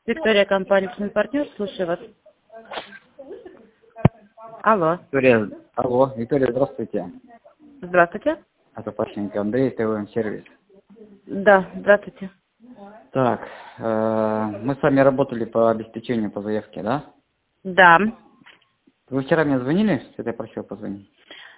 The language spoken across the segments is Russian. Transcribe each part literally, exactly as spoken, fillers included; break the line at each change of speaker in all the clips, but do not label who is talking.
Виктория, компания «Партнер», слушаю вас. Алло.
Виктория, алло, Виктория, здравствуйте.
Здравствуйте.
Это Пащенко Андрей, ТВМ-сервис.
Да, здравствуйте.
Так, э, мы с вами работали по обеспечению по заявке, да?
Да.
Вы вчера мне звонили, что я просил позвонить?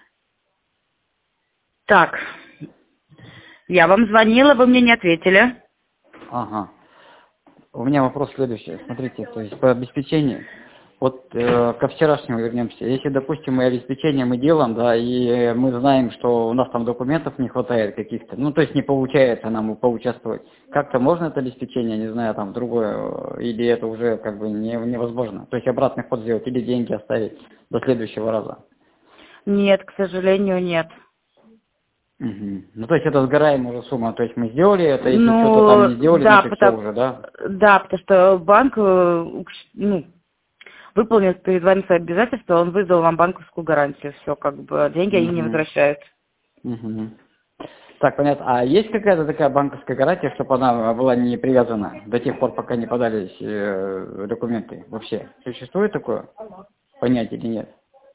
Так, я вам звонила, вы мне не ответили.
Ага. У меня вопрос следующий. Смотрите, то есть по обеспечению, вот э, ко вчерашнему вернемся. Если, допустим, мы обеспечение мы делаем, да, и мы знаем, что у нас там документов не хватает каких-то, ну, то есть не получается нам поучаствовать, как-то можно это обеспечение, не знаю, там, другое, или это уже как бы не, невозможно? То есть обратный ход сделать или деньги оставить до следующего раза?
Нет, к сожалению, нет.
Угу. Ну, то есть это сгораемая уже сумма, то есть мы сделали это, если
Ну,
что-то там не сделали,
да,
значит
потому,
все уже, да?
да, потому что банк э, ну, выполнил перед вами свои обязательства, он выдал вам банковскую гарантию, все, как бы, деньги они не
Угу.
возвращают.
Угу. Так, понятно. А есть какая-то такая банковская гарантия, чтобы она была не привязана до тех пор, пока не подались э, документы? Вообще существует такое понятие или нет?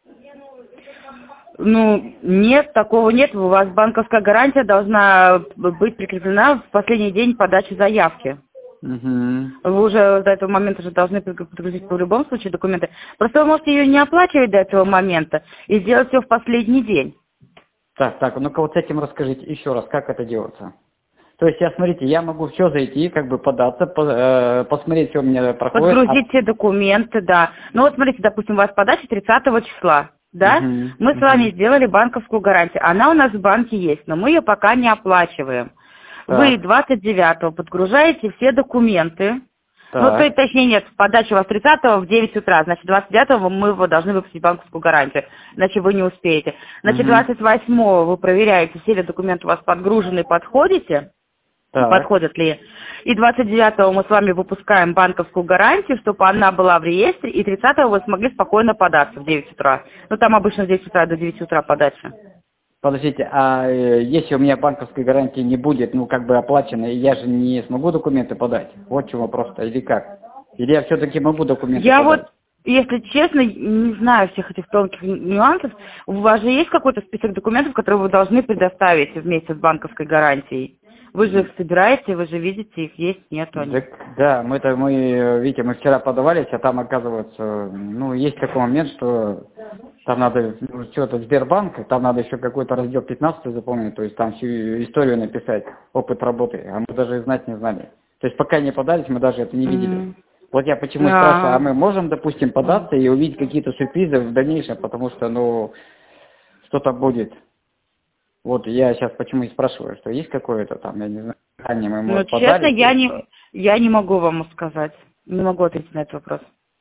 Ну, нет, такого нет. У вас банковская гарантия должна быть прикреплена в последний день подачи заявки.
Угу.
Вы уже до этого момента же должны подгрузить в любом случае документы. Просто вы можете ее не оплачивать до этого момента и сделать все в последний день.
Так, так, ну-ка вот с этим расскажите еще раз, как это делается? То есть, я, смотрите, я могу все зайти, как бы податься, по, э, посмотреть, что у меня проходит.
Подгрузить все документы, да. Ну вот смотрите, допустим, у вас подача тридцатого числа, да?
Угу,
Мы
угу.
с вами сделали банковскую гарантию. Она у нас в банке есть, но мы ее пока не оплачиваем. Вы
Так,
двадцать девятого подгружаете все документы. Ну, то
так.
есть, точнее, нет, подача у вас тридцатого в девять утра, значит, двадцать девятого мы его должны выпустить банковскую гарантию, иначе вы не успеете. Значит,
Угу.
двадцать восьмого вы проверяете, все ли документы у вас подгружены, подходите,
Так.
подходят ли. И двадцать девятого мы с вами выпускаем банковскую гарантию, чтобы она была в реестре, и тридцатого вы смогли спокойно податься в девять утра. Ну, там обычно с девяти утра до девяти утра подача.
Подождите, а э, если у меня банковской гарантии не будет, ну, как бы оплачено, и я же не смогу документы подать? Вот в чем вопрос-то, или как? Или я все-таки могу документы
Я
подать?
вот, если честно, не знаю всех этих тонких нюансов. У вас же есть какой-то список документов, которые вы должны предоставить вместе с банковской гарантией? Вы же их собираете, вы же видите, их есть, нету они.
Так, да, мы-то, мы, э, видите, мы вчера подавались, а там, оказывается, ну, есть такой момент, что там надо, ну, что-то Сбербанк, там надо еще какой-то раздел пятнадцатый заполнить, то есть там всю историю написать, опыт работы, а мы даже и знать не знали. То есть пока не подались, мы даже это не видели.
М.
Вот я почему
А.
спрашиваю, а мы можем, допустим, податься и увидеть какие-то сюрпризы в дальнейшем, потому что, ну, что-то будет. Вот я сейчас почему и спрашиваю, что есть какое-то там, я не знаю, ранее мы,
Ну,
может,
честно,
подались.
я
и-
не, я не могу вам сказать. Не могу ответить на этот вопрос.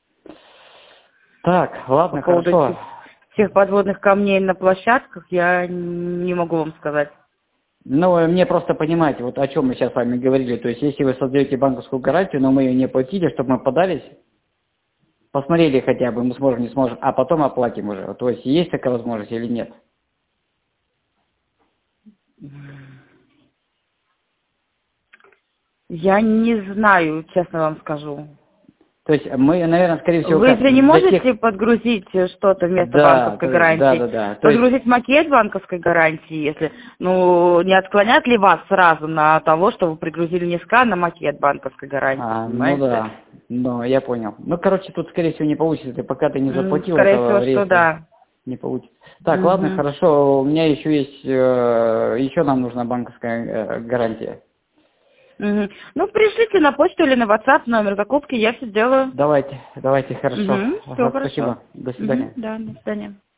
Так,
По
ладно,
поводу
хорошо.
этих всех подводных камней на площадках я не могу вам сказать.
Ну, э, мне просто понимаете, вот о чем мы сейчас с вами говорили. То есть, если вы создаете банковскую гарантию, но мы ее не платили, чтобы мы подались, посмотрели хотя бы, мы сможем, не сможем, а потом оплатим уже. То есть, есть такая возможность или нет?
Я не знаю, честно вам скажу.
То есть, мы, наверное, скорее всего,
Вы
как
же не
для
можете
тех...
подгрузить что-то вместо
Да,
банковской
то есть, да,
гарантии?
да, да. То есть,
Подгрузить макет банковской гарантии, если, ну, не отклонят ли вас сразу на того, что вы пригрузили не скан, на макет банковской гарантии,
а, ну
понимаете?
да, ну, я понял. Ну, короче, тут, скорее всего, не получится. Ты пока ты не
М,
заплатил
Скорее
этого
всего, что
реестра,
да.
не получится. Так, ладно,
Мгм.
хорошо. У меня еще есть, э, еще нам нужна банковская э, гарантия.
Мгм. Ну, пришлите на почту или на WhatsApp номер закупки, я все сделаю.
Давайте, давайте, хорошо.
Угу, все
Ага,
хорошо.
спасибо. До
Угу,
свидания.
да, до свидания.